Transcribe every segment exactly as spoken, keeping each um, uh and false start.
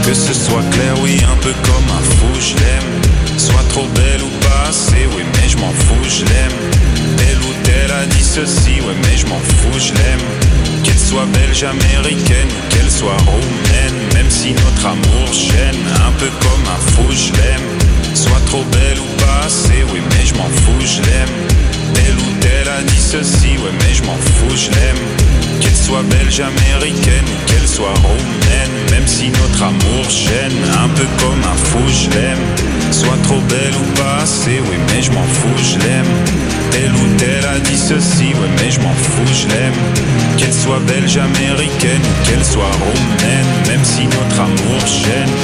Que ce soit clair, oui, un peu comme un fou, je l'aime. Soit trop belle ou pas assez, oui, mais je m'en fous, je l'aime. Telle ou telle a dit ceci, ouais, mais je m'en fous, je l'aime. Qu'elle soit belge, américaine, ou qu'elle soit roumaine, même si notre amour gêne, un peu comme un fou, je l'aime. Soit trop belle ou pas assez, oui, mais je m'en fous, je l'aime. Telle ou telle a dit ceci, ouais, mais je m'en fous, je l'aime. Qu'elle soit belge, américaine, ou qu'elle soit roumaine, même si notre amour gêne, un peu comme un fou, je l'aime. Soit trop belle ou pas assez, oui, mais je m'en fous, je l'aime. Telle ou telle a dit ceci, ouais, mais je m'en fous, je l'aime. Qu'elle soit belge, américaine, ou qu'elle soit roumaine, même si notre amour gêne.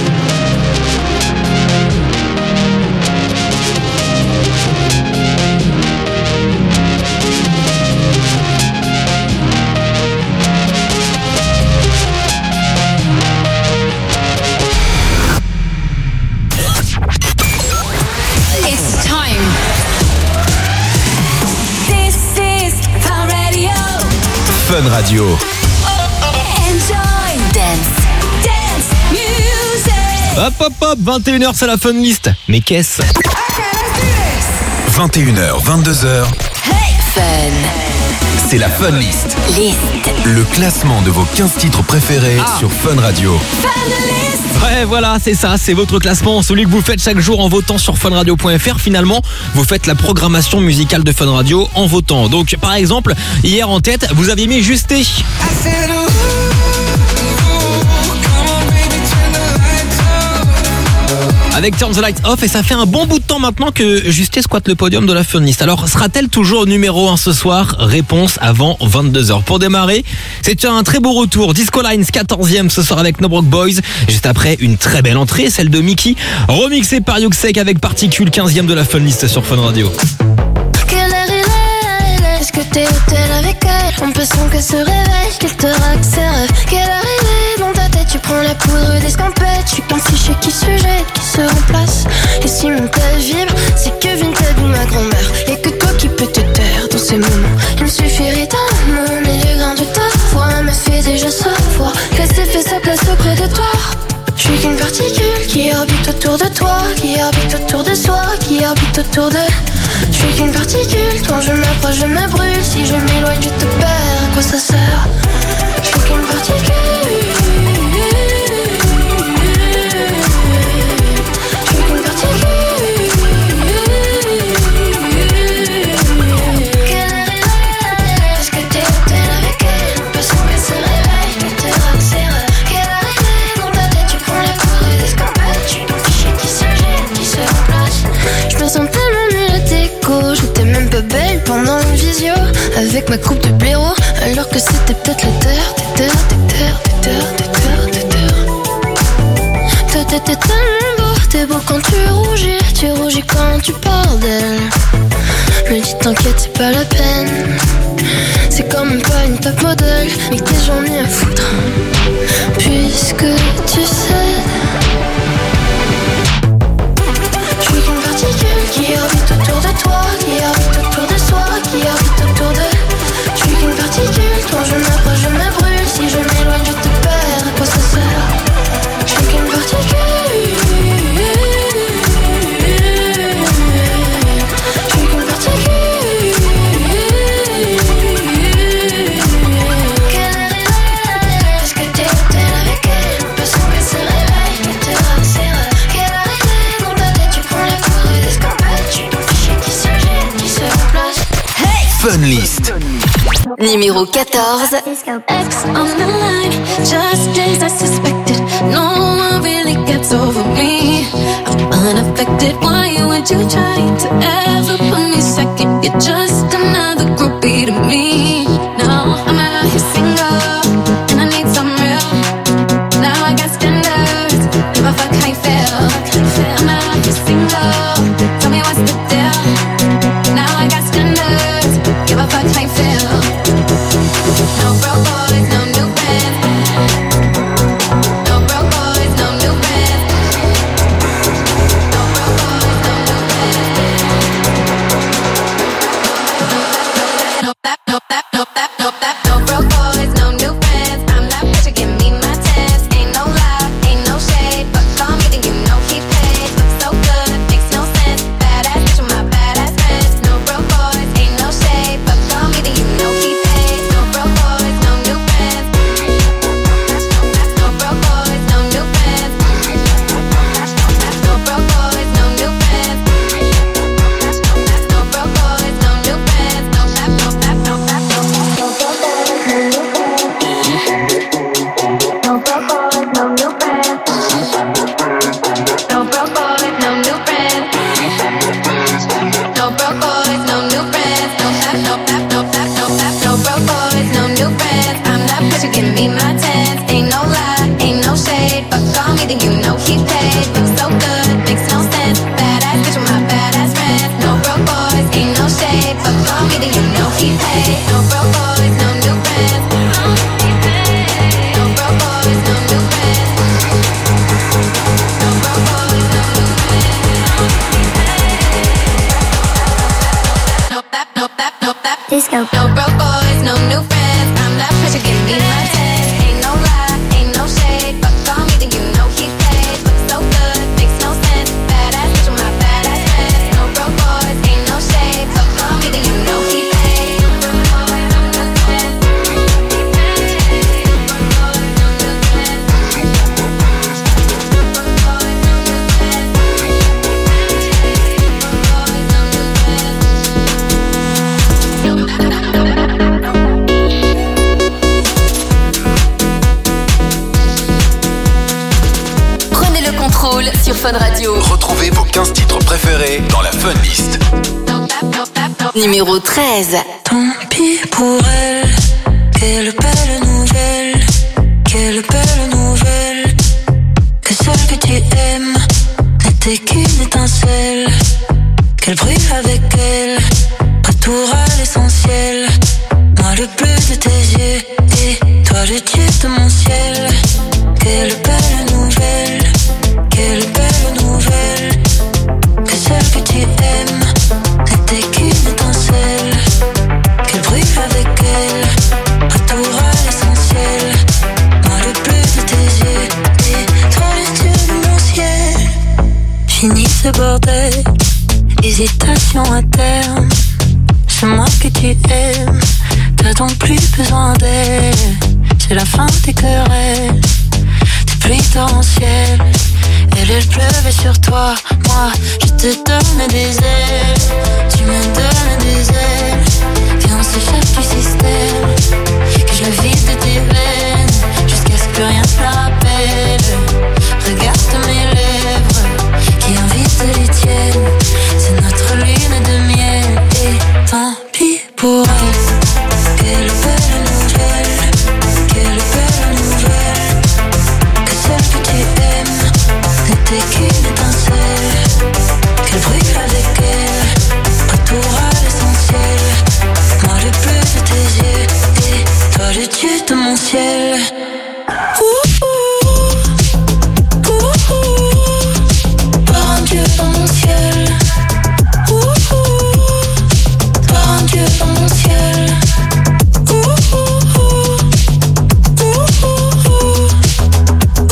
Fun Radio. Enjoy dance, dance music. Hop hop hop, vingt et une heures c'est la Fun List. Mais qu'est-ce? vingt et une heures, vingt-deux heures. Hey Fun. C'est la Fun List. List. Le classement de vos quinze titres préférés Ah. sur Fun Radio. Fun List. Ouais, voilà, c'est ça, c'est votre classement, celui que vous faites chaque jour en votant sur funradio point f r. Finalement, vous faites la programmation musicale de Fun Radio en votant. Donc, par exemple, hier en tête, vous aviez mis Justé. Avec Turn the Lights Off, et ça fait un bon bout de temps maintenant que Justé squatte le podium de la Fun List. Alors, sera-t-elle toujours numéro un ce soir? Réponse avant vingt-deux heures. Pour démarrer, c'est un très beau retour. Disco Lines, quatorzième ce soir avec No Broke Boys. Juste après, une très belle entrée, celle de Mickey, remixée par Yuxek avec Particule, quinzième de la Fun List sur Fun Radio. Quelle heure il est? Est-ce que t'es au tel avec elle? On peut sans qu'elle se réveille, qu'elle te raque ses rêves. Quelle heure il est? Dans ta tête tu prends la poudre d'escampette. Je suis comme si chez qui se jette, qui se remplace. Et si mon tel vibre, c'est que Vinted ou ma grand-mère. Y'a que toi qui peux te taire dans ces moments. Il me suffirait d'un mot, mais le grain de ta voix me fait déjà savoir qu'elle s'est fait sa place auprès de toi. Je suis qu'une particule qui orbite autour de toi, qui orbite autour de soi, qui orbite autour de... Je suis qu'une particule, quand je m'approche je me brûle. Si je m'éloigne je te perds, à quoi ça sert? Je suis qu'une particule. Je suis qu'une particule. Quelle heure il est? Est-ce que t'es au tel avec elle? On peut sans qu'elle se réveille, qu'elle te raque ses rêves. Quelle heure il est? Dans ta tête tu prends la poudre d'escampette. Je suis ton fichier qui se jette, qui se remplace. Je me sens tellement mieux à déco. J'étais même pas belle pendant une visio avec ma coupe de blaireau, alors que c'était peut-être la terre, des terres, des terres, des terres, des terres, des terres. Toi t'étais tellement beau, t'es beau quand tu rougis, tu rougis quand tu parles d'elle. Je me dis t'inquiète c'est pas la peine, c'est quand même pas une top modèle, mais que t'es j'en ai à foutre, puisque tu sais. Je suis qu'une particule qui orbite autour de toi, qui orbite autour de soi, qui orbite autour de... Je suis qu'une particule, quand je m'approche je me brûle. Si je m'éloigne je te perds, à quoi ça sert? Je suis qu'une particule. Je suis qu'une particule. Quelle heure il est? Est-ce que t'es au tel avec elle? On peut sans qu'elle se réveille, qu'elle te raque ses rêves. Quelle heure il est? Dans ta tête tu prends la poudre d'escampette. Je suis ton fichier qui se jette, qui se remplace. Hey Fun List. Numéro quatorze. X on the line, just as I suspected. No one really gets over me. I'm unaffected. Why would you try to ever put me second? You're just another groupie to me. No, I'm out here single, and I need some real. Now I got standards. Give a fuck how you feel. I'm out here single. Tell me what's the deal. Now I got standards. Give a fuck how you feel. No broke boys, no new friends. No broke boys, no new friends. No broke boys, no new friends. No, that, no, that, no. Fun Radio. Retrouvez vos quinze titres préférés dans la Fun List. Numéro treize. Tant pis pour elle, quelle belle nouvelle, quelle belle nouvelle, que celle que tu aimes n'était qu'une étincelle, qu'elle brille avec elle, retour à l'essentiel, moi le bleu de tes yeux, et toi le dieu de mon ciel, quelle belle nouvelle, quelle belle nouvelle, que celle que tu aimes n'était qu'une étincelle, qu'elle brille avec elle, retour à l'essentiel, moi le bleu de tes yeux, et toi le dieu de mon ciel. Fini ce bordel, hésitation à terme, c'est moi que tu aimes, t'as donc plus besoin d'elle, c'est la fin des querelles, des pluies torrentielles, elle elle pleuvait sur toi, moi je te donne des ailes, tu me donnes des ailes, viens on s'échappe du système, que je le vide de tes veines, jusqu'à ce que rien ne la rappelle, regarde mes lèvres, qui invitent les tiennes, c'est notre lune de miel, et tant pis pour elle, quelle belle nouvelle, quelle belle nouvelle, que celle que tu aimes n'était qu'une étincelle, qu'elle brille avec elle, retour à l'essentiel, moi le bleu de tes yeux, et toi le dieu de mon ciel. Ouh, ouh, ouh, ouh, toi un dieu dans mon ciel. Ouh, ouh, toi un dieu dans mon ciel. Ouh, ouh, ouh, ouh, ouh,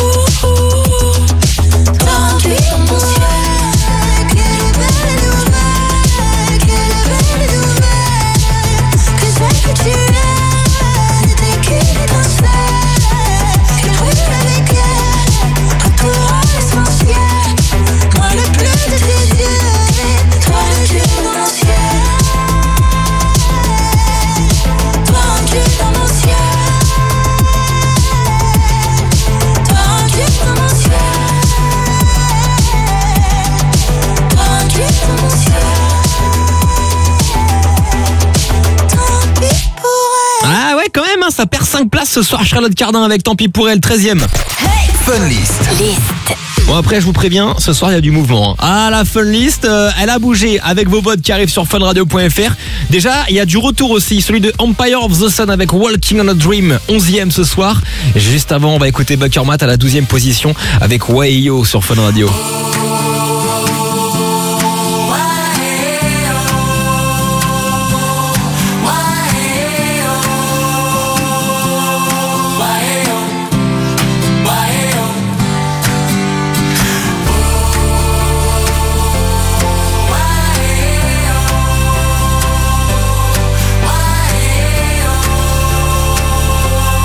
ouh, toi un dieu dans mon ciel. Quelle belle nouvelle, quelle belle nouvelle, que celle que tu aimes n'était qu'une étincelle, qu'elle brûle avec elle, retour à l'essentiel, moi le bleu de tes yeux, toi le dieu dans mon ciel, toi un dieu dans mon ciel, toi un dieu dans mon ciel, toi un dieu dans mon ciel, tant pis pour elle. Ah ouais, quand même, hein, ça perd cinq places ce soir. Charlotte Cardin avec Tant pis pour elle, treizième. Fun List. Liste. Bon, après, je vous préviens, ce soir, il y a du mouvement. hein. Ah, la Fun List, euh, elle a bougé avec vos votes qui arrivent sur funradio point f r. Déjà, il y a du retour aussi, celui de Empire of the Sun avec Walking on a Dream, onzième ce soir. Et juste avant, on va écouter Buckermat à la douzième position avec Wayo sur Fun Radio.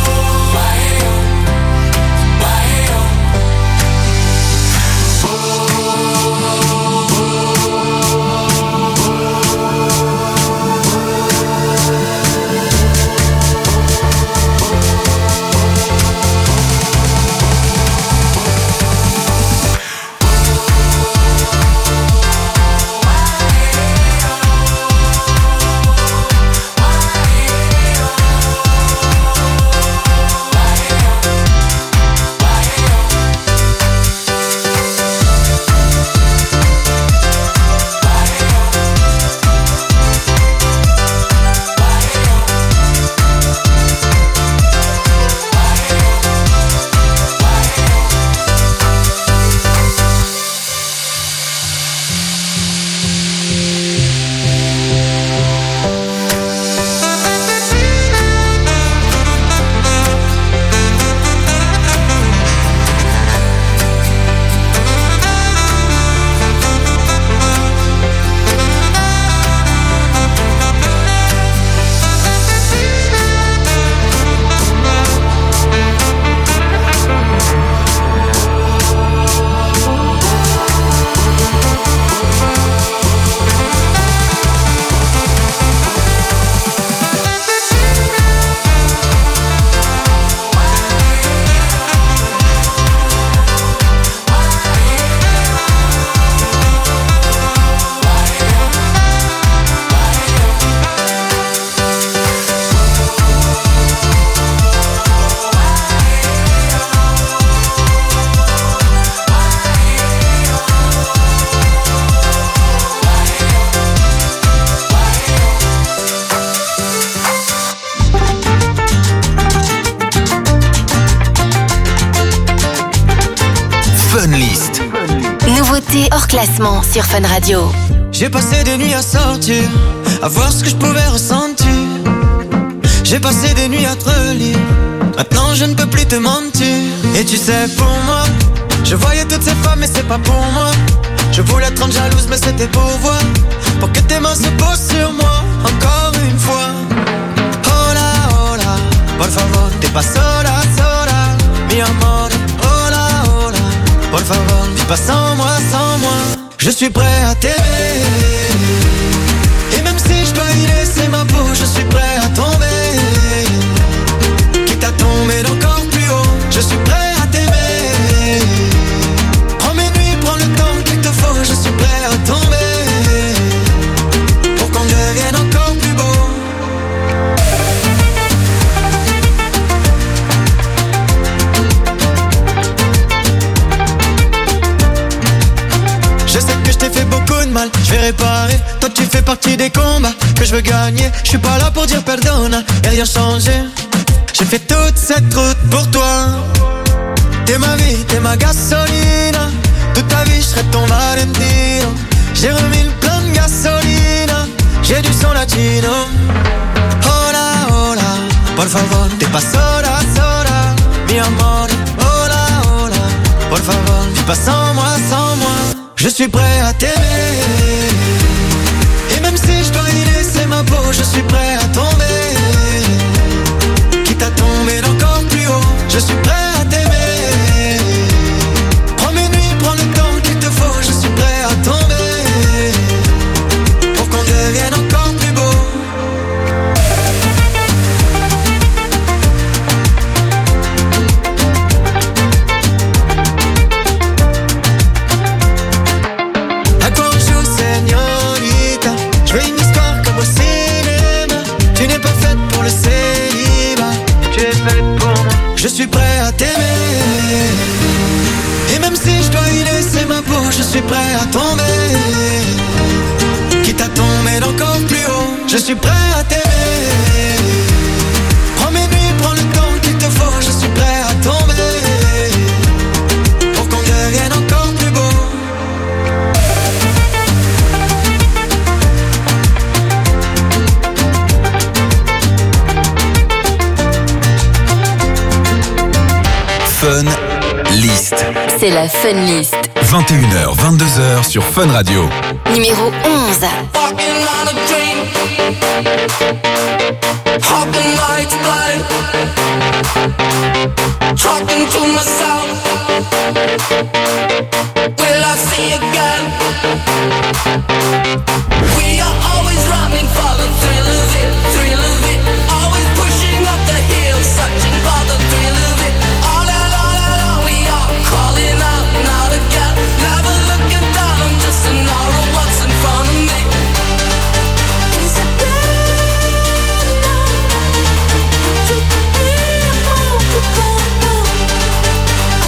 Oh classement sur Fun Radio. J'ai passé des nuits à sortir, à voir ce que je pouvais ressentir. J'ai passé des nuits à te relire, maintenant je ne peux plus te mentir. Et tu sais, pour moi, je voyais toutes ces femmes mais c'est pas pour moi. Je voulais te rendre jalouse mais c'était pour voir, pour que tes mains se posent sur moi, encore une fois. Hola, hola, por favor, t'es pas sola, sola, mi amor. Hola, hola, por favor, vis pas sans moi, sans moi. Je suis prêt à t'aimer, et même si je dois y laisser ma peau, je suis prêt à tomber. Quitte à tomber d'encore plus haut, je suis prêt à t'aimer. Prends mes nuits, prends le temps qu'il te faut, je suis prêt à tomber, pour qu'on devienne encore plus beau. Je sais que je t'ai fait beaucoup de mal, je vais réparer. Toi tu fais partie des combats que je veux gagner. Je suis pas là pour dire perdona et rien changer. J'ai fait toute cette route pour toi. T'es ma vie, t'es ma gasolina. Toute ta vie je serai ton Valentino. J'ai remis le plein de gasolina. J'ai du son latino. Hola, hola, por favor, t'es pas sola, sola, mi amor. Hola, hola, por favor, vis pas sans moi, sans moi. Je suis prêt à t'aimer, et même si je dois y laisser ma peau, je suis prêt à tomber. Quitte à tomber d'encore plus haut, je suis prêt à t'aimer. Prends mes nuits, prends le temps qu'il te faut, je suis prêt à tomber, pour qu'on devienne encore plus beau. Je suis prêt à t'aimer, et même si je dois y laisser ma peau, je suis prêt à tomber. Quitte à tomber d'encore plus haut, je suis prêt à t'aimer. Prends mes nuits, prends le temps qu'il te faut, je suis prêt à tomber, pour qu'on devienne encore plus beau. Fun List. C'est la Fun List. vingt et une heures, vingt-deux heures sur Fun Radio. Numéro onze. Walking on a dream, hopping like blood, talking to myself. Will I see again? We are always running for the thrill of it, thrill of it. Always pushing up the hill, searching for the thrill of it. All along, all along, we are crawling out and out again. Never looking down, I'm just an hour of what's in front of me. Is it better now?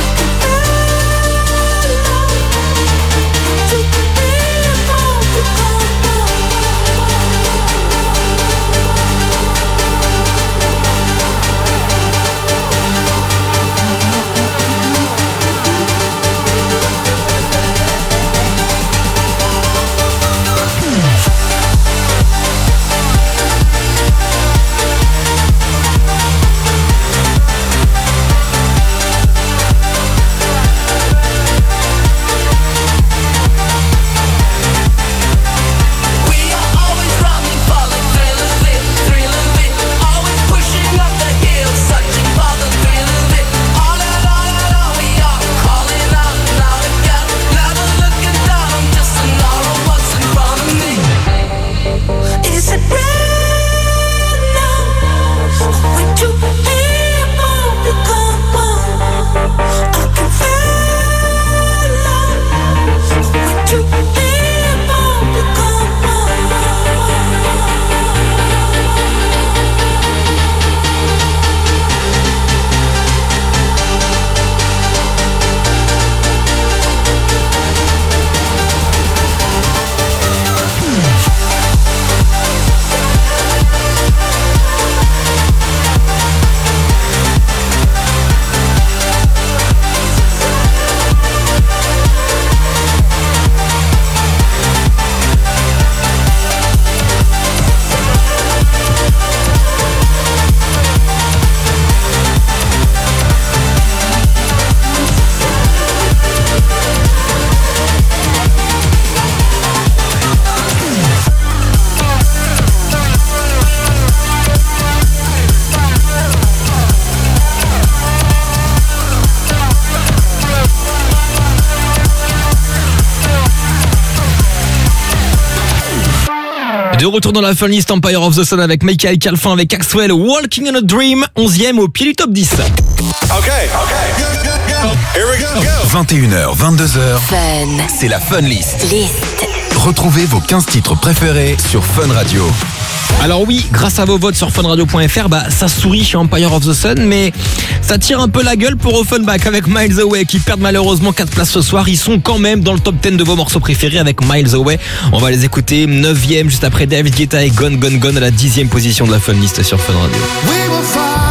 De retour dans la Fun List, Empire of the Sun avec Michael Calfin, avec Axwell, Walking in a Dream, onzième au pied du top dix. Ok, ok. Here we go. vingt et une heures, vingt-deux heures. Fun. C'est la Fun List. List. Retrouvez vos quinze titres préférés sur Fun Radio. Alors oui, grâce à vos votes sur funradio point f r, bah ça sourit chez Empire of the Sun, mais ça tire un peu la gueule pour Offenbach avec Miles Away qui perdent malheureusement quatre places ce soir. Ils sont quand même dans le top dix de vos morceaux préférés avec Miles Away. On va les écouter neuvième juste après David Guetta et Gone Gone Gone à la dixième position de la Fun List sur Fun Radio. We will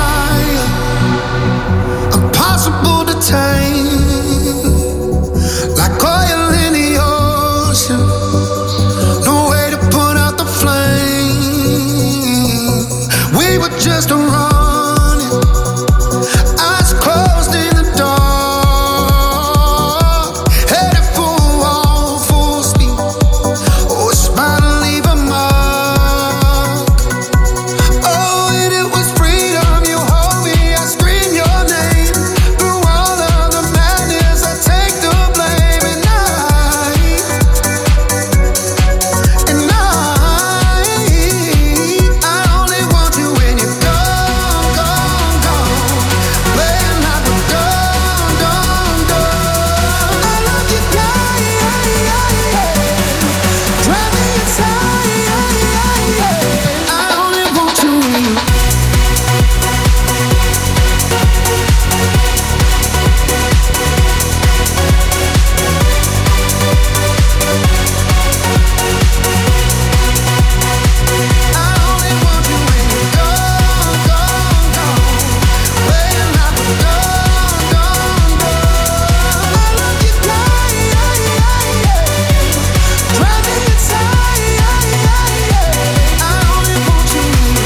find impossible to tame, like oil in the ocean. No way to put out the flame. We were just running, eyes closed in the dark, headed for a wall, full speed. Oh, a smile to leave a mark. Oh, and it was freedom. You hold me, I scream your name. Through all of the madness, I take the blame. And I, and I, I only want you when you're gone, gone, gone. Playing like a done, done, done. I love you, yeah, yeah, yeah, yeah. Drive me inside, yeah, yeah, yeah. I only want you when you. I only want you when you're gone, gone, gone. Playing like a done, done, done. I love you, yeah, yeah, yeah, yeah. Drive me inside, yeah, yeah, yeah. I only want you when you.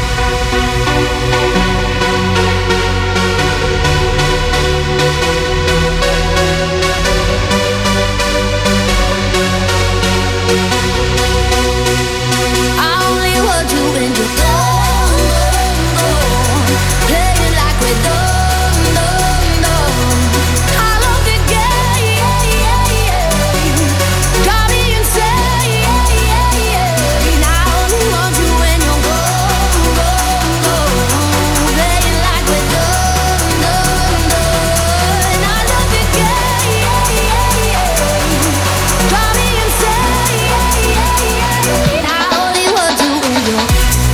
I only want you when you're gone, gone, gone. Playing like we're done, done, done. I love you, yeah, yeah, yeah, yeah. Got me insane, yeah, yeah, yeah. And I only want you when you're gone, gone, gone. Playing like we're done, done, done. I love you, yeah, yeah, yeah, yeah. Got me insane, yeah, yeah, yeah. And I only want you when you're.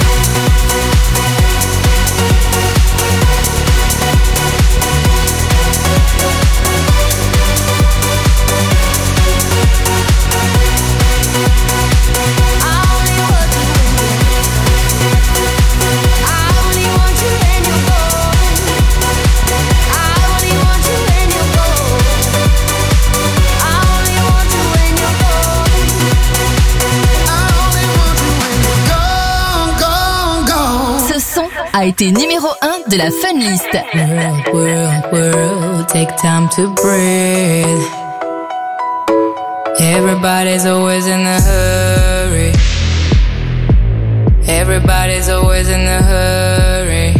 I only want you when you're. I only want you when you're gone. I only want you when you're gone. I only want you when you're gone. I only want you when you're gone, gone, gone. Ce son a été numéro un de la Fun List. World, world, world, take time to breathe. Everybody's always in a hurry. Everybody's always in a hurry.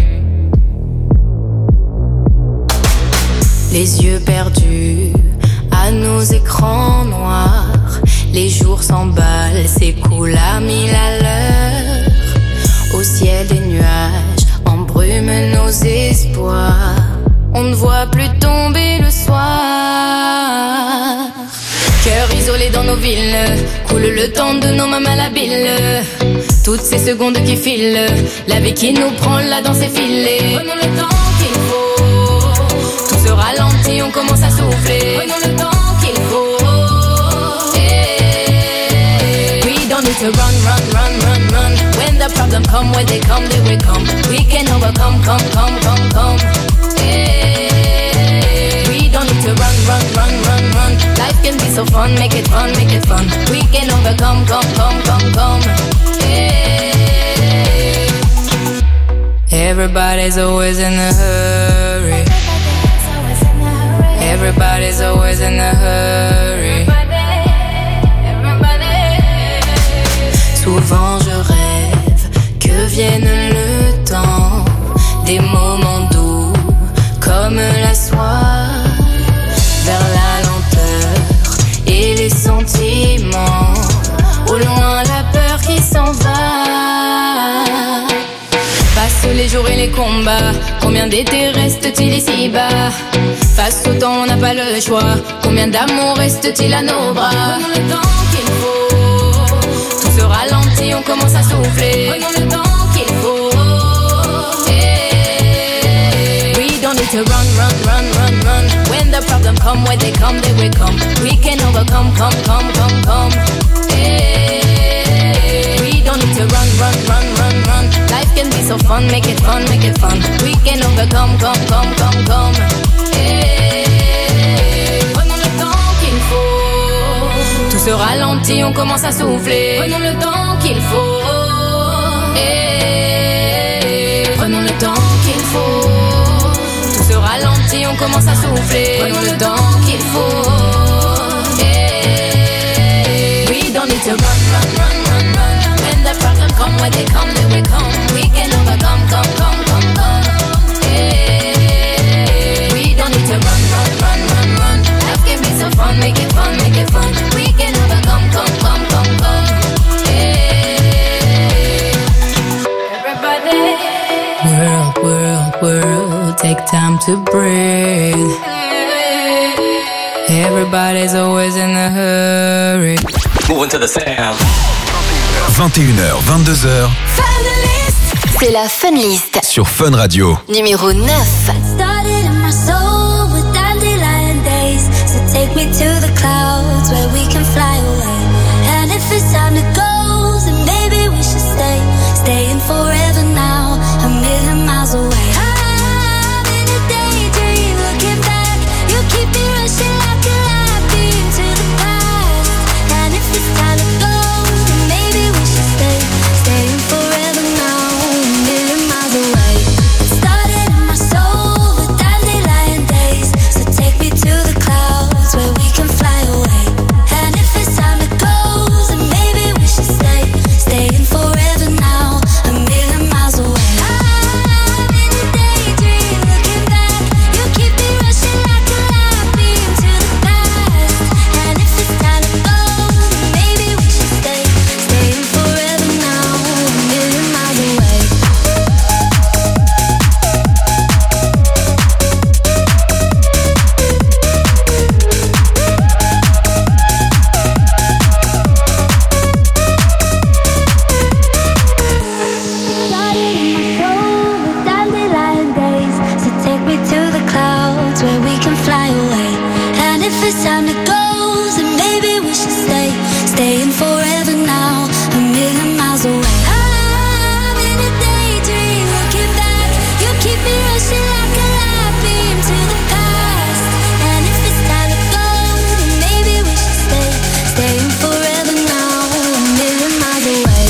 Les yeux perdus à nos écrans noirs. Les jours s'emballent, s'écoulent à mille à l'heure. Au ciel des nuages embrument nos espoirs. On ne voit plus tomber le soir. Cœur isolé dans nos villes, coule le temps de nos mains malhabiles. Toutes ces secondes qui filent, la vie qui nous prend, la danse est filée. Prenons le temps qu'il faut, tout se ralentit, on commence à souffler. Prenons le temps qu'il faut. Yeah. We don't need to run, run, run, run, run. When the problem come, when they come, they will come. We can overcome, come, come, come, come. Yeah. We don't need to run, run, run, run, run. Life can be so fun, make it fun, make it fun. We can overcome, come, come, come, come. Yeah. Everybody's always in a hurry. Everybody's always in a hurry. Souvent je rêve que vienne le temps des moments doux comme la soie, vers la lenteur et les sentiments. Au loin la peur qui s'en va. les combats. Combien d'étés reste-t-il ici-bas? Face au temps, on n'a pas le choix. Combien d'amour reste-t-il à nos bras? Prenons le temps qu'il faut. Tout se ralentit, on commence à souffler. Prenons le temps qu'il faut. Hey. We don't need to run, run, run, run, run. When the problem come, when they come, they will come. We can overcome, come, come, come, come. Hey. We don't need to run, run, run, run, run. Life can be so fun, make it fun, make it fun. We can overcome, come, come, come, come. Hey. Prenons le temps qu'il faut. Tout se ralentit, on commence à souffler. Prenons le temps qu'il faut. Hey. Prenons le temps qu'il faut. Tout se ralentit, on commence à souffler. Prenons le temps qu'il faut. Hey. We don't need to run, run, run, run, run. When the problem come, when they come, they will come. We can overcome, come, come, come, come. Hey. We don't need to run, run, run, run, run. Life can be so fun, make it fun, make it fun. We can overcome, come, come, come, come. Hey. Everybody. World, world, world, take time to breathe. Everybody's always in a hurry. Moving to the sound. vingt et une heures, vingt-deux heures. C'est la Fun List. Sur Fun Radio. Numéro neuf. Started in my soul with dandelion days. So take me to the clouds where we can fly away. And if it's time to go, then maybe we should stay. Staying forever now, a million miles away. I'm in a daydream, looking back. You keep me rushing like a light beam to the past. And if it's time to go, then maybe we should stay. Staying forever now, a million miles away. Started in my soul with dandelion days. So take me to the clouds where we can fly away. And if it's time to go, then maybe we should stay. Staying forever now, a million miles away. I'm in a daydream, looking back. You keep me rushing like a light beam to the past. And if it's time to go, then maybe we should stay. Staying forever now, a million miles away. Started in my soul with dandelion days. So take me to the clouds where we can fly away. And if it's time to go, then maybe we should stay. Staying forever now, a million miles away. I'm in a daydream, looking back. You keep me rushing like a light beam to the past. And if it's time to go, then maybe we should stay. Staying forever now, a million miles away.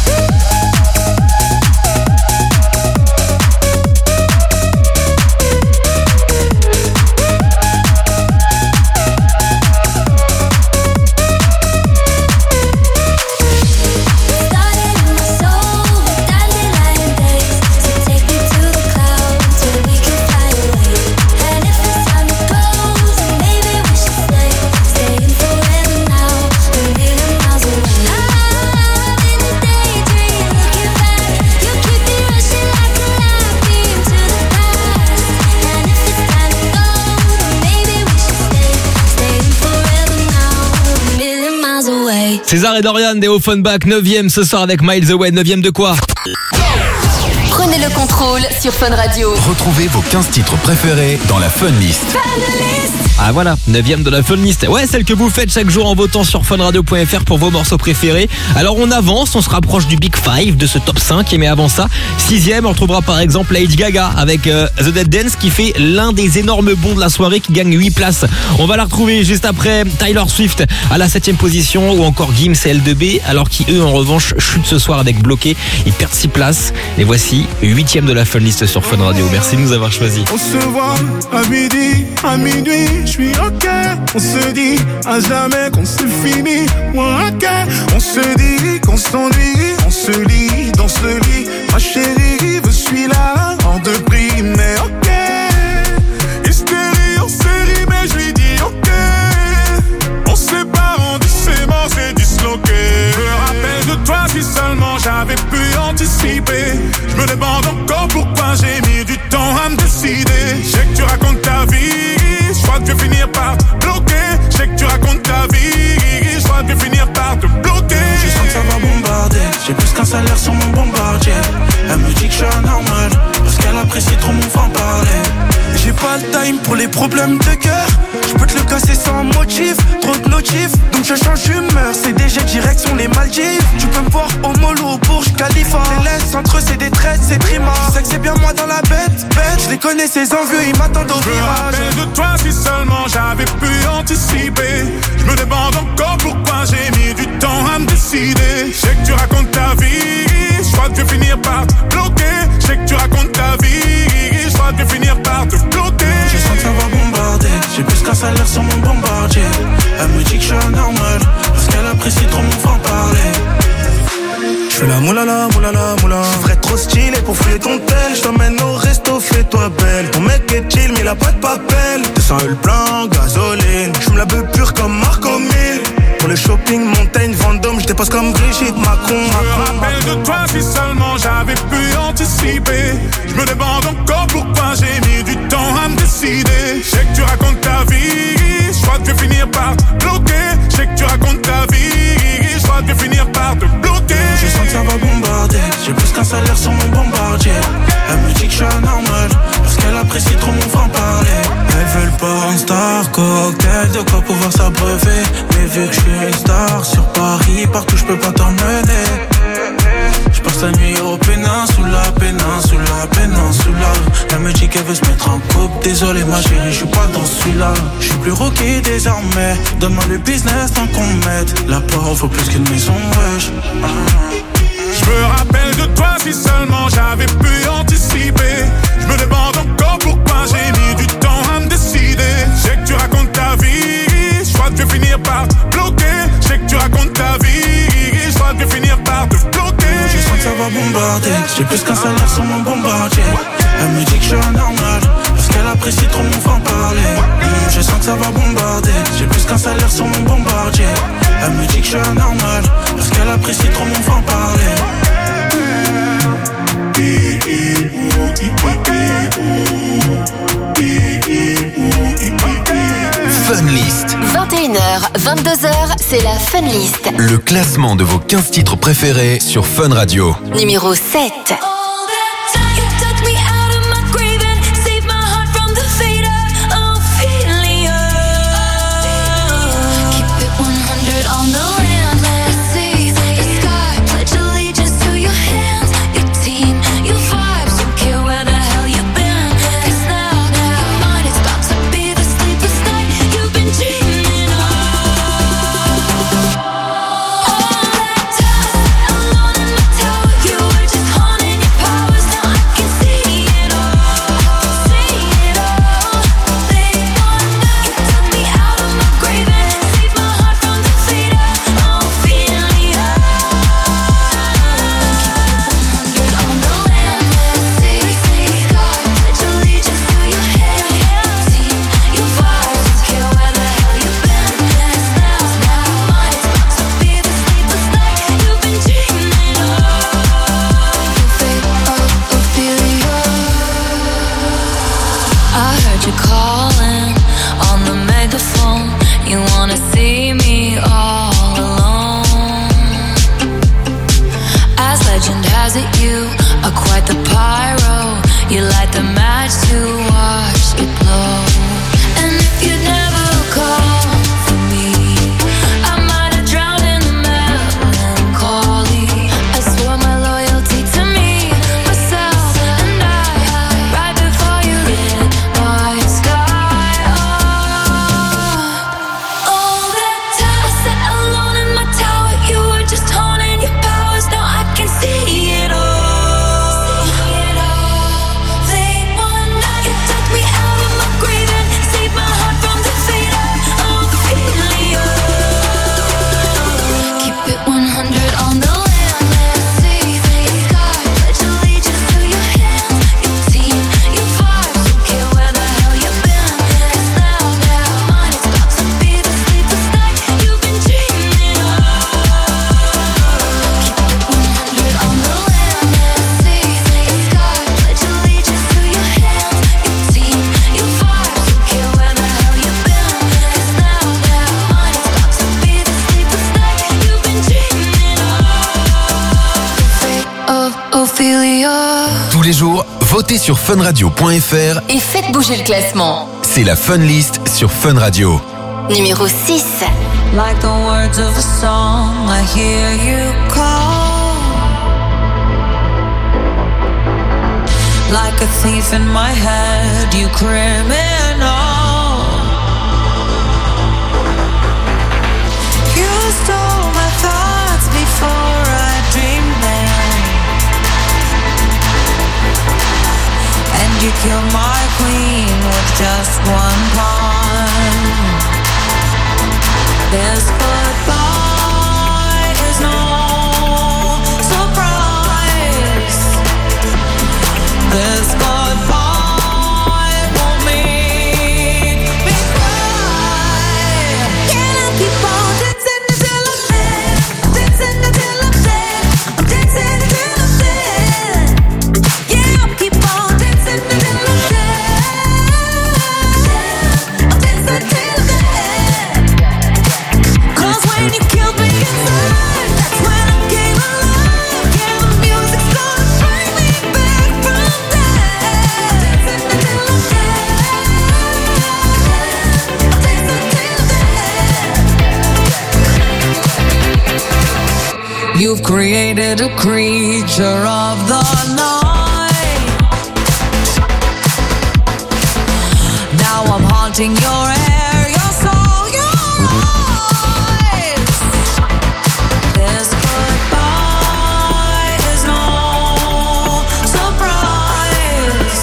Started in my soul with dandelion days. So take me to the clouds where we can fly away. And if it's time to go, then maybe we should stay. Staying forever now, a million miles away. I'm in a daydream, looking back. You keep me rushing like a light beam to the past. And if it's time to go, then maybe we should stay. Staying forever now, a million miles away. César et Dorian des Offenbach, neuvième ce soir avec Miles Away. neuvième de quoi? Prenez le contrôle sur Fun Radio. Retrouvez vos quinze titres préférés dans la Fun List. Ah voilà, neuvième de la Fun List. Ouais, celle que vous faites chaque jour en votant sur funradio point f r pour vos morceaux préférés. Alors on avance, on se rapproche du Big Five de ce top cinq. Mais avant ça, sixième, on retrouvera par exemple Lady Gaga avec euh, The Dead Dance qui fait l'un des énormes bons de la soirée, qui gagne huit places. On va la retrouver juste après Tyler Swift à la septième position, ou encore Gims et L deux B, alors qui eux en revanche chutent ce soir avec Bloqué. Ils perdent six places. Et voici huitième de la Fun List sur Fun Radio. Merci de nous avoir choisis. On se voit à midi, à minuit, je suis ok. On se dit à jamais qu'on se finit, moi ok. On se dit qu'on s'ennuie, on se lit dans ce lit. Ma chérie veut celui-là hors de prix, mais ok. Hystérie en série, mais je lui dis ok. On s'est pas rendu, c'est mort, c'est disloqué. Je me rappelle de toi si seulement j'avais pu anticiper. Je me demande encore pourquoi j'ai pas le time pour les problèmes de cœur. Je peux te le casser sans motif, trop de notifs, donc je change d'humeur. C D G direction les Maldives. Tu peux me voir au mollo au Burj Khalifa. Les laisse entre eux c'est des traites, c'est trima. Je sais que c'est bien moi dans la bête, bête. Je les connais ces envieux, ils m'attendent au virage. Je me rappelle de toi si seulement j'avais pu anticiper. Je me demande encore pourquoi j'ai mis du temps à me décider. Je sais que tu racontes ta vie, je crois que tu vas finir par te bloquer. Je sais que tu racontes ta vie, je crois que tu vas finir par te bloquer. Je sens que ça va bombarder, j'ai plus qu'un salaire sur mon bombardier. Elle me dit que je suis anormal, parce qu'elle apprécie trop mon franc-parler. Je fais la moulala, moulala, moula. Je ferais trop stylé pour fouiller ton tel. Je t'emmène au resto, fais-toi belle. Ton mec est chill, mais il a pas de papel. deux cents le plein, gasoline. Je me la beuh pure comme Marco mille. Pour le shopping, montagne, Vendôme, je dépasse comme Brigitte Macron. Je me rappelle de toi si seulement j'avais pu anticiper. Je me demande encore pourquoi j'ai mis du temps à me décider. Je sais que tu racontes ta vie, je crois que tu vas finir par te bloquer. Je sais que tu racontes ta vie, je crois que tu vas finir par te bloquer. Je sens que ça va bombarder, j'ai plus qu'un salaire sur mon bombardier. Elle me dit que je suis anormal, parce qu'elle apprécie trop mon franc-parler. Elles veulent pas un star cocktail, de quoi pouvoir s'abreuver. Mais vu que je suis une star sur Paris, partout je peux pas t'emmener. Je passe la nuit au péninsula, péninsula, péninsula. Elle me dit qu'elle veut se mettre en couple. Désolé ma chérie, je suis pas dans celui-là. Je suis plus rookie désormais. Donne-moi le business tant qu'on m'aide. La porte vaut plus qu'une maison, wesh. Je me rappelle de toi si seulement j'avais pu anticiper. Je me demande encore pourquoi j'ai mis du temps à me décider. Je sais que tu racontes ta vie, je crois que tu vas finir par te bloquer. Je sais que tu racontes ta vie, je crois que tu vas finir par te bloquer. Je sens que ça va bombarder, j'ai plus qu'un salaire sur mon bombardier. Elle me dit que je suis anormal, parce qu'elle apprécie trop mon franc-parler. mmh, Je sens que ça va bombarder, j'ai plus qu'un salaire sur mon bombardier. Elle me dit que je suis anormal, parce qu'elle apprécie trop mon franc-parler. Funlist. vingt et une heures, vingt-deux heures, c'est la Funlist. Le classement de vos quinze titres préférés sur Fun Radio. Numéro sept. Votez sur fun radio point f r Et faites bouger le classement. C'est la Fun List sur Fun Radio. Numéro six. Like the words of a song, I hear you call. Like a thief in my head, you criminal. You stole my thoughts before I dreamed them, and you killed my queen with just one pawn. This goodbye is no surprise. This goodbye won't make me cry. Can I keep on dancing until I'm dead? Dancing until I'm dead. I'm dancing until I'm dead. Yeah, I'll keep on dancing until I'm dead. I'm dancing till I'm dead. When you killed me inside, that's when I came alive. Yeah, the music's gonna bring me back from death. Dancing until I'm dead. Dancing until I'm dead. You've created a creature of the night. Now I'm haunting your air, your soul, your This goodbye is no surprise.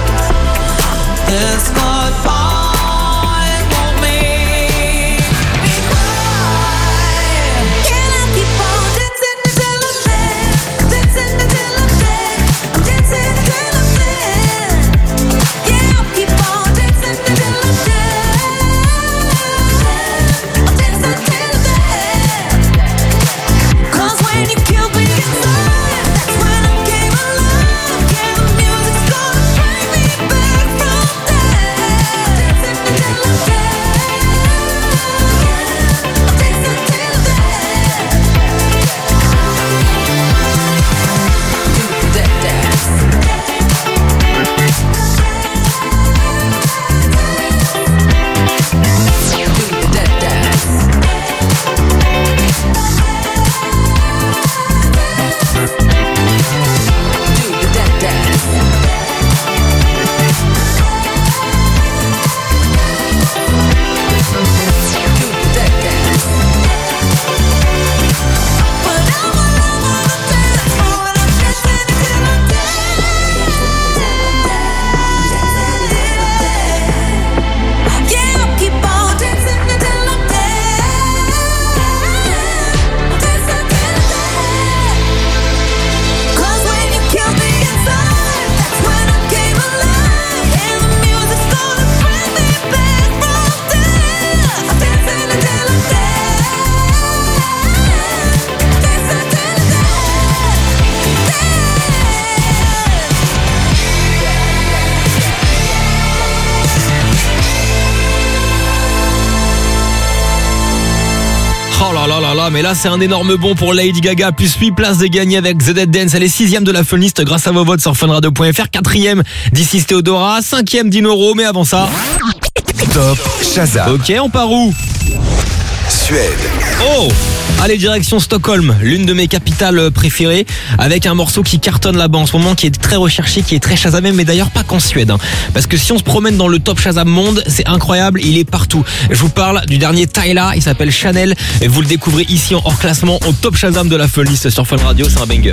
This goodbye won't make me cry. Can I keep on dancing until I'm dead? Dancing until I'm dead. I'm dancing until I'm dead. Yeah, I'll keep on dancing until I'm dead. I'm dancing until I'm dead. Cause when you killed me inside, that's when I came alive. Yeah, the music's gonna bring me back from death. Dancing until I'm dead. I'm dancing until I'm dead. Do that dance. Do that dance. Do the dead dance. Do the dead dance. But I'm all over the dance floor and I'm dancing until I'm dead. Yeah, I'll keep on dancing until I'm dead. I'm dancing until I'm dead. Cause when you killed me inside, that's when I came alive. And the music's gonna bring me back from death. I'm dancing until I'm dead. Dancing until I'm dead. Oh là là là là, mais là c'est un énorme bond pour Lady Gaga, plus huit places de gagner avec The Dead Dance. Elle est sixième de la Fun List grâce à vos votes sur fun radio point f r. Quatrième d'Isis Théodora, cinquième d'Inoro, mais avant ça... Top Shazam. Ok, on part où? Suède. Oh! Allez, direction Stockholm, l'une de mes capitales préférées, avec un morceau qui cartonne là-bas en ce moment, qui est très recherché, qui est très Shazamé, mais d'ailleurs pas qu'en Suède, hein. Parce que si on se promène dans le top Shazam monde, c'est incroyable, il est partout. Je vous parle du dernier Tyla, il s'appelle Chanel, et vous le découvrez ici en hors classement, au top Shazam de la Fun List sur Fun Radio, c'est un banger.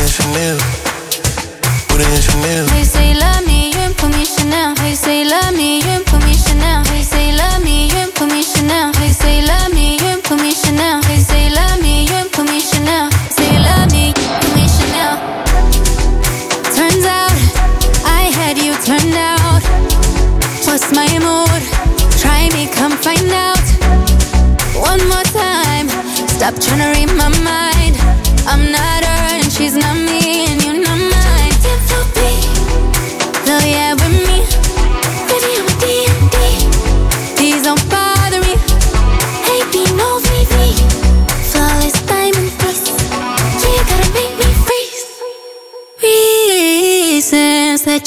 They say love me, you put me Chanel. They say love me, you put me Chanel. They say love me, you put me Chanel. They say love me, you put me Chanel. They say love me, you put me Chanel. Say love me, put me Chanel. Turns out I had you turned out. What's my mood? Try me, come find out. One more time. Stop trying to read my mind. I'm not her and she's not me, and you're not mine. Though yeah, with me, baby, I'm a D M D. Please don't bother me. Hey, be no V V. Flawless diamond face. Yeah, you gotta make me freeze. Reasons that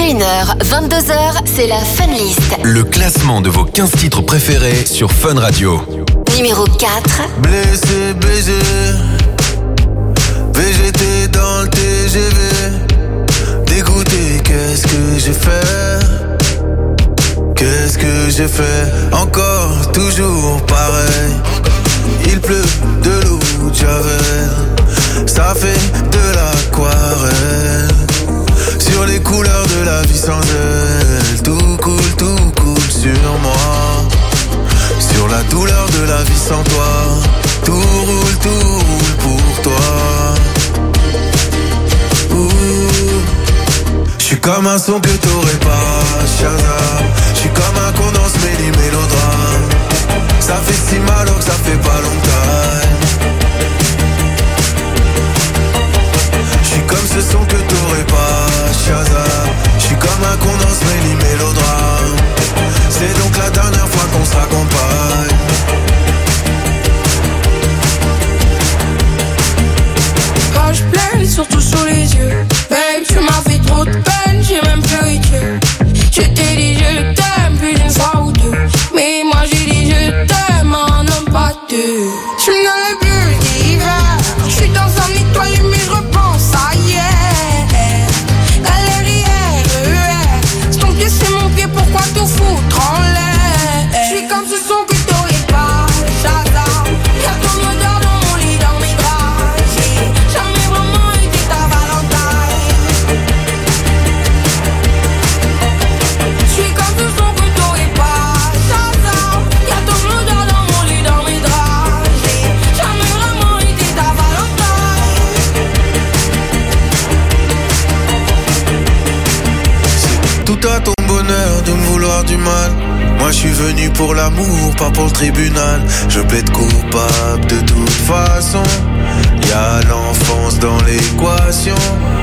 vingt et une heures, vingt-deux heures, c'est la Funlist. Le classement de vos quinze titres préférés sur Fun Radio. Numéro quatre. Blessé, baisé, V G T dans le T G V. Dégoûté, qu'est-ce que j'ai fait? Qu'est-ce que j'ai fait? Encore, toujours pareil. Il pleut de l'eau de Javel. Ça fait de l'aquarelle. Sur les couleurs de la vie sans elle. Tout coule, tout coule sur moi. Sur la douleur de la vie sans toi. Tout roule, tout roule pour toi. J'suis comme un son que t'aurais pas, Shazam. J'suis comme un condensé méli mélodrame. Ça fait si mal alors que ça fait pas longtemps. J'suis comme ce son que t'aurais pas, Shazam. J'suis comme un condensé méli mélodrame. C'est donc la dernière fois qu'on se raccompagne. Quand je pleure, surtout sur les yeux. Babe, tu m'as fait trop de peine, j'ai même pleuré Dieu. Je t'ai dit je t'aime plus d'une fois ou deux. Mais moi j'ai dit je t'aime en homme pas deux. Tu me donnes le bleu d'hiver. Je suis dans un étoile mais je repense à hier. Galérière, E R. C'est ton pied, c'est mon pied, pourquoi tout foutre en l'air? Je suis comme ce son que t'aurais pas, Shazam. Y'a ton odeur dans mon lit, dans mes draps. J'ai jamais vraiment été ta Valentine. Je suis comme ce son que t'aurais pas, Shazam. Y'a ton odeur dans mon lit, dans mes draps. J'ai jamais vraiment été ta Valentine. C'est tout à ton bonheur de me vouloir du mal. Moi je suis venu pour l'amour, pas pour le tribunal. Je plaide coupable de toute façon. Y'a l'enfance dans l'équation.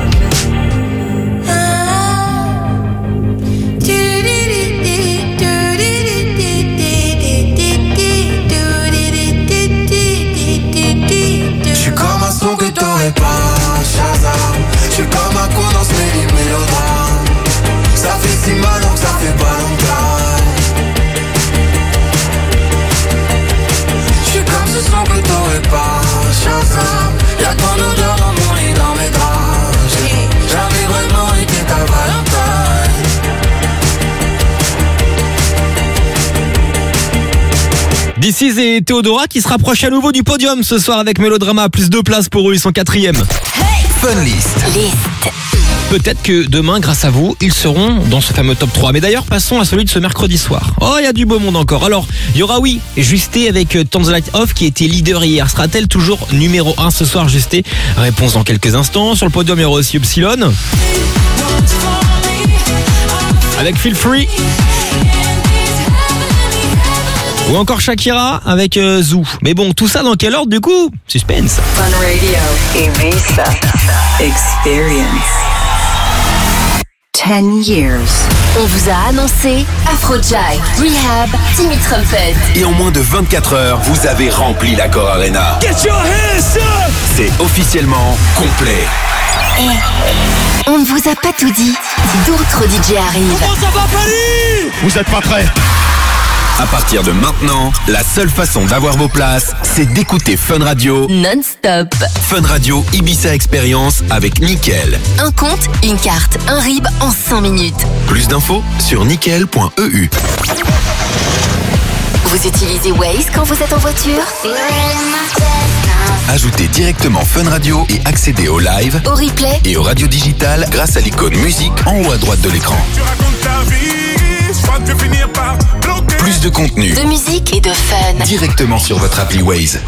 J'suis comme un son que t'aurais pas, Shazam. J'suis comme un condensé méli mélodrame. Ça fait si mal donc ça fait pas longtemps. J'suis comme ce son que t'aurais pas, Shazam. Y'a ton odeur dans mon lit, dans mes draps. J'ai jamais vraiment été ta Valentine. This is et Théodora qui se rapprochent à nouveau du podium ce soir avec Mélodrama. Plus deux places pour eux, ils sont quatrième. Funlist. List. Peut-être que demain, grâce à vous, ils seront dans ce fameux top trois. Mais d'ailleurs, passons à celui de ce mercredi soir. Oh, il y a du beau monde encore. Alors, il y aura, oui, Justé avec euh, Turn the Light Off qui était leader hier. Sera-t-elle toujours numéro un ce soir, Justé? Réponse dans quelques instants. Sur le podium, il y aura aussi Upsilon. Avec Feel Free. Ou encore Shakira avec euh, Zou. Mais bon, tout ça dans quel ordre du coup? Suspense. Fun Radio. Ibiza. Experience. ten years. On vous a annoncé Afrojack, Rehab, Timmy Trumpet. Et en moins de vingt-quatre heures, vous avez rempli l'Accor Arena. Get your hands up! C'est officiellement complet. Et on ne vous a pas tout dit. D'autres D J arrivent. Comment ça va, Paris? Vous êtes pas prêts? À partir de maintenant, la seule façon d'avoir vos places, c'est d'écouter Fun Radio non-stop. Fun Radio Ibiza Experience avec Nickel. Un compte, une carte, un R I B en cinq minutes. Plus d'infos sur nickel point e u. Vous utilisez Waze quand vous êtes en voiture? Ajoutez directement Fun Radio et accédez au live, au replay et au radio digital grâce à l'icône musique en haut à droite de l'écran. Tu racontes ta vie, je crois que tu vas finir par bloquer. Plus de contenu, de musique et de fun directement sur votre appli Waze.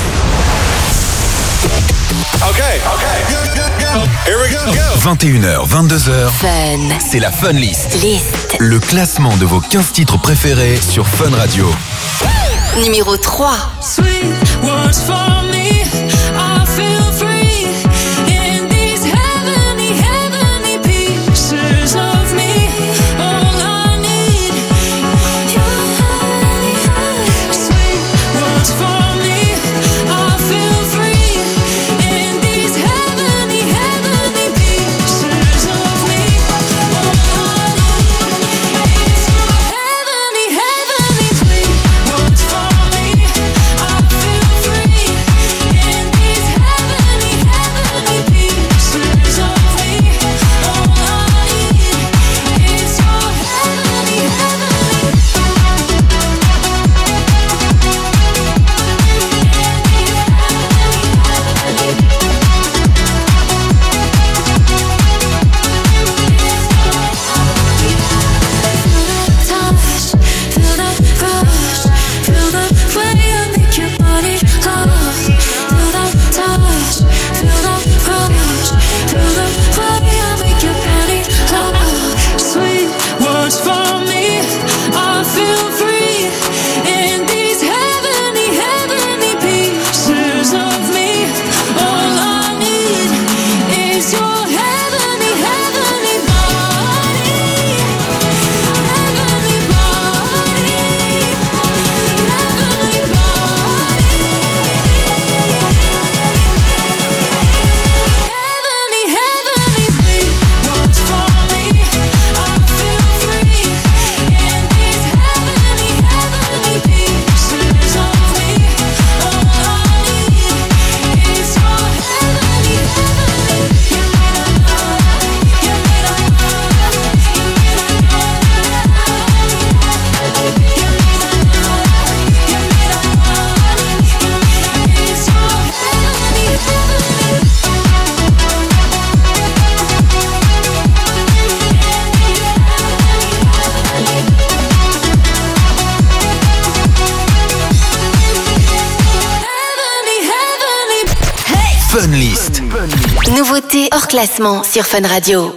Ok, ok. Here we go. vingt et une heures, vingt-deux heures. Fun. C'est la Fun List. List. Le classement de vos quinze titres préférés sur Fun Radio. Numéro trois. Sweet words for me, I feel free in these heavenly, heavenly pieces of me. All I need, sweet words for me, I feel free in these heavenly, heavenly pieces of me. All I nouveautés hors classement sur Fun Radio.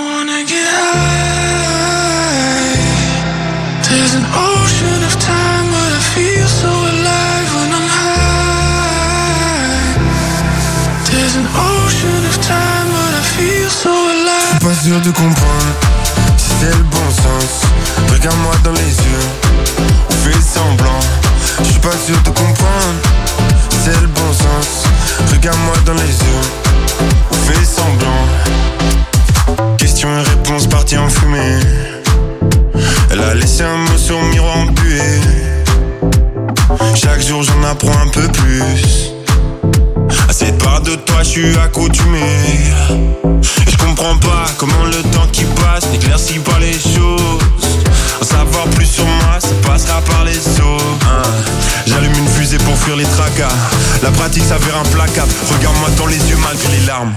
There's an ocean of time, but I feel so alive when I'm high. There's an ocean of time, but I feel so alive. Je suis pas sûr de comprendre si c'est le bon sens. Regarde-moi dans les yeux, on fait semblant. Je suis pas sûr de comprendre si c'est le bon sens. Regarde-moi dans les yeux, on fait semblant. Questions et réponses parties en fumée. Elle a laissé un mot sur le miroir embué. Chaque jour j'en apprends un peu plus. À cette part de toi je suis accoutumé. Et je comprends pas comment le temps qui passe n'éclaircit pas les choses. En savoir plus sur moi, ça passera par les os, hein. J'allume une fusée pour fuir les tracas. La pratique s'avère implacable. Regarde-moi dans les yeux malgré les larmes.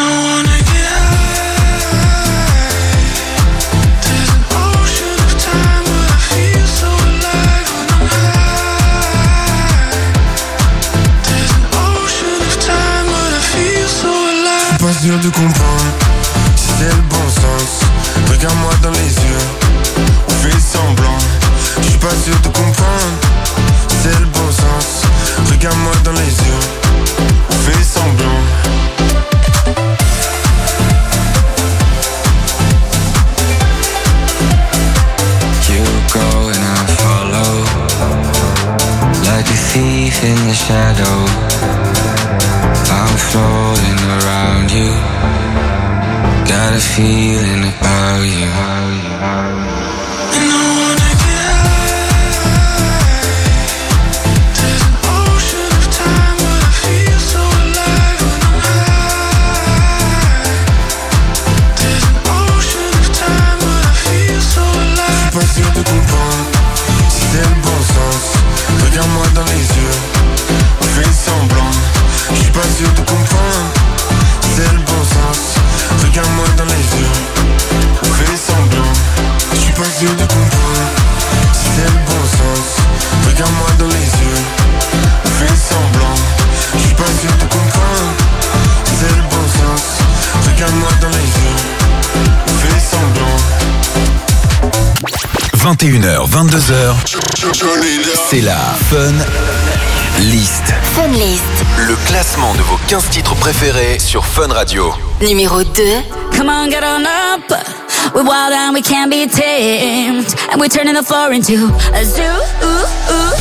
Pas sûr de comprendre si c'est le bon sens. Regarde-moi dans les yeux, on fait semblant. Je suis pas sûr de comprendre si c'est le bon sens. Regarde-moi dans les yeux, on fait semblant. You go and I follow, like a thief in the shadow. I'm floating around you, got a feeling about you. And I wanna get high. There's an ocean of time, but I feel so alive when I'm high. There's an ocean of time, but I feel so alive. Je suis pas sûr de comprendre si c'est le bon sens. Regarde-moi dans les yeux, on fait semblant. Je suis pas sûr de comprendre si c'est le bon sens. Regarde-moi dans les yeux, on fait semblant. Je suis pas sûr de comprendre si c'est le bon sens. Regarde-moi dans les yeux, on fait semblant. Je suis pas sûr de comprendre si c'est le bon sens. Regarde-moi dans les yeux, on fait semblant. vingt et une heures, vingt-deux heures, c'est la Fun List. Fun List. Le classement de vos quinze titres préférés sur Fun Radio. Numéro deux. Come on, get on up. We're wild and we can't be tamed. And we're turning the floor into a zoo. Ooh, ooh.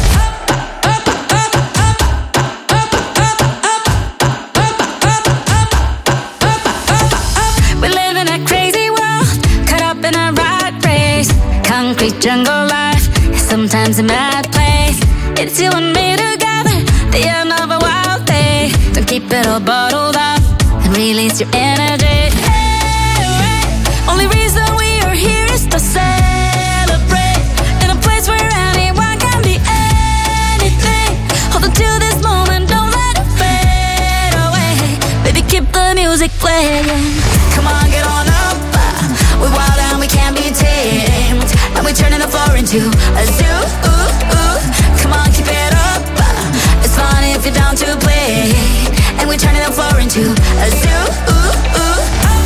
We live in a crazy world, caught up in a rat race. Concrete jungle life, sometimes a mad place. It's you and me together, the end of a wild day. Don't keep it all bottled up and release your energy. Hey, hey. Only reason we are here is to celebrate. In a place where anyone can be anything. Hold on to this moment, don't let it fade away. Baby, keep the music playing. Come on, get on up. We're wild and we can't be tamed. And we're turning the floor into a zoo. Ooh, ooh. Come on, keep it up. It's fun if you're down to play. And we're turning the floor into a zoo. Ooh, ooh.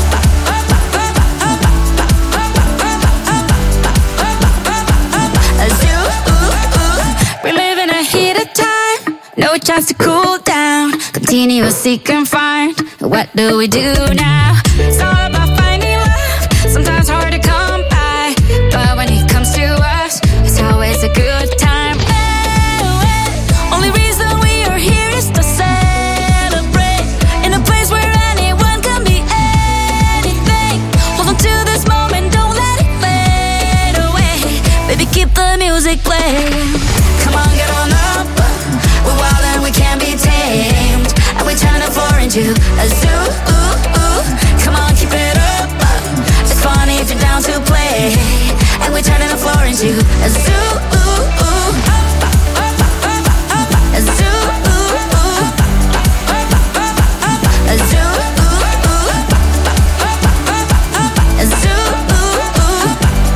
A zoo. Ooh, ooh. We're living a heated time, no chance to cool down. Continuous seek and find. What do we do now? It's all about finding love. Sometimes hard to come by, but when it comes to us, it's always a good time. Hey, hey. Only reason we are here is to celebrate. In a place where anyone can be anything. Hold on to this moment, don't let it fade away. Baby, keep the music playing. Come on, get on up. We're wild and we can't be tamed. And we turn the floor into a zoo. Ooh, ooh. Come on, keep it up. It's fun if you're down to play. And we're turning the floor into a zoo. Ooh, ooh. A zoo. Ooh, ooh. A zoo. Ooh, ooh. A zoo. Ooh, ooh.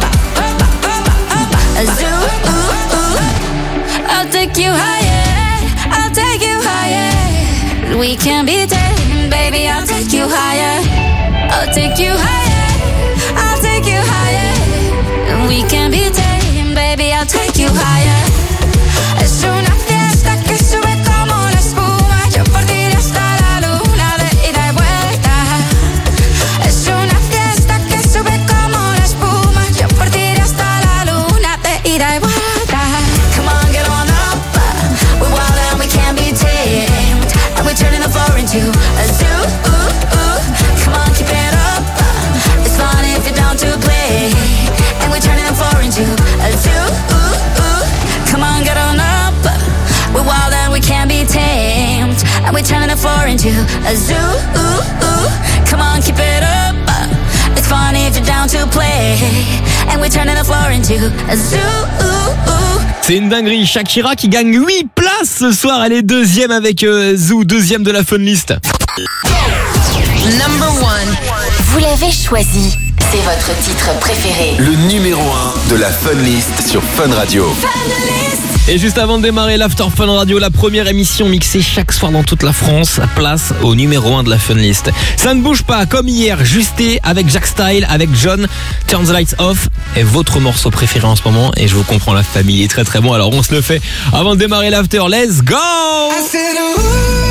A zoo. Ooh, ooh. I'll take you higher. I'll take you higher. We can be tamed. baby, I'll take you higher. I'll take you higher. I'll take you higher. And we can be tamed, baby, I'll take you higher. Es una fiesta que sube como la espuma. Yo por ti iré hasta la luna de ida y vuelta. Es una fiesta que sube como la espuma. Yo por ti iré hasta la luna de ida y vuelta. Come on, get on up. We're wild and we can't be tamed. And we're turning the floor into a zoo. Come on, keep it up. It's fun if you're down to play. And we're turning the floor into a zoo. Come on, get on up. We're wild and we can't be tamed. And we're turning the floor into a zoo. Come on, keep it up. It's fun if you're down to play. And we're turning the floor into a zoo. C'est une dinguerie. Shakira qui gagne huit places ce soir. Elle est deuxième avec euh, Zoo, deuxième de la Fun List. Number one. Vous l'avez choisi. C'est votre titre préféré. Le numéro un de la Fun List sur Fun Radio. Et juste avant de démarrer l'After Fun Radio, la première émission mixée chaque soir dans toute la France, place au numéro un de la Fun List. Ça ne bouge pas, comme hier, Justé avec Jack Style, avec John, Turn the Lights Off est votre morceau préféré en ce moment. Et je vous comprends, la famille est très très bon, alors on se le fait avant de démarrer l'After. Let's go! I said, ooh.